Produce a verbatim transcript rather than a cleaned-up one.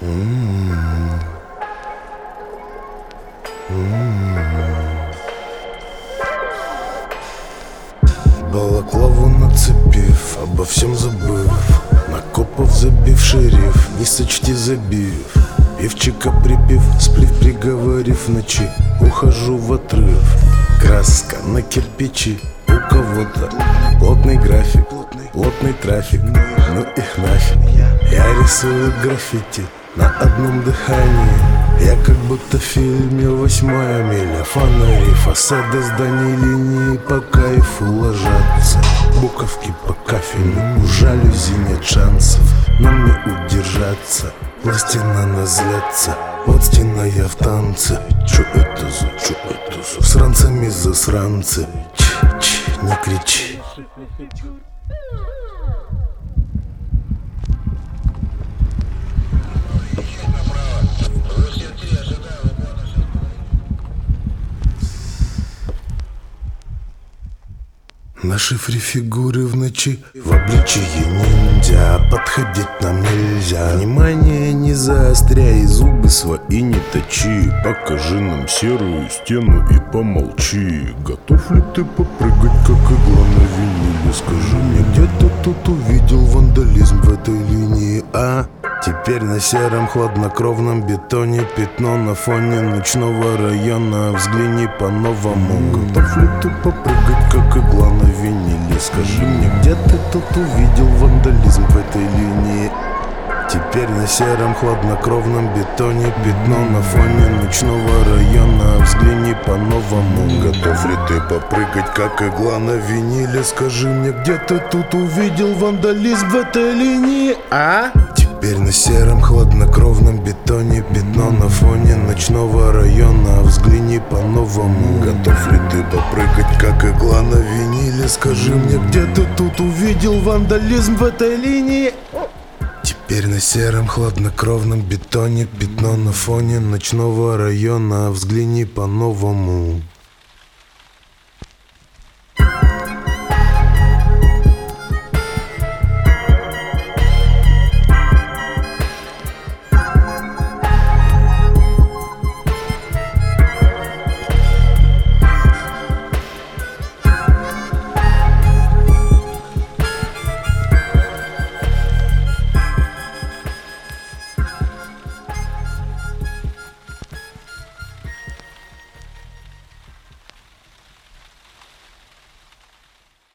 Балаклаву нацепив, обо всем забыв, на копов забив шериф, не сочти забив, пивчика припив, сплив приговорив ночи, ухожу в отрыв. Краска на кирпичи, у кого-то плотный график, плотный трафик, ну их нафиг. Я рисую граффити на одном дыхании, я как будто в фильме «Восьмая миля». Фонари, фасады зданий, линии по кайфу ложатся, буковки по кафелю, у жалюзи нет шансов нам не удержаться. Пластина нас злятся, вот стена я в танце. Чё это за, чё это за с ранцами засранцы? Ч-ч, не кричи. На шифре фигуры в ночи, в обличии ниндзя, подходить нам нельзя. Внимание не заостряй, зубы свои не точи, покажи нам серую стену и помолчи. Готов ли ты попрыгать, как игла на виниле? Скажи мне, где-то тут увидел вандализм в этой линии, а? Теперь на сером хладнокровном бетоне пятно на фоне ночного района. Взгляни по-новому. Готов ли ты попрыгать, как игла на виниле? Скажи мне, где ты тут увидел вандализм в этой линии? Теперь на сером хладнокровном бетоне пятно на фоне ночного района. Взгляни по-новому. Готов ли ты попрыгать, как игла на виниле? Скажи мне, где ты тут увидел вандализм в этой линии, а? Теперь на сером хладнокровном бетоне пятно на фоне ночного района. Взгляни по-новому. Готов ли ты попрыгать, как игла на виниле? Скажи мне, где ты тут увидел вандализм в этой линии? Теперь на сером хладнокровном бетоне пятно на фоне ночного района. Взгляни по-новому.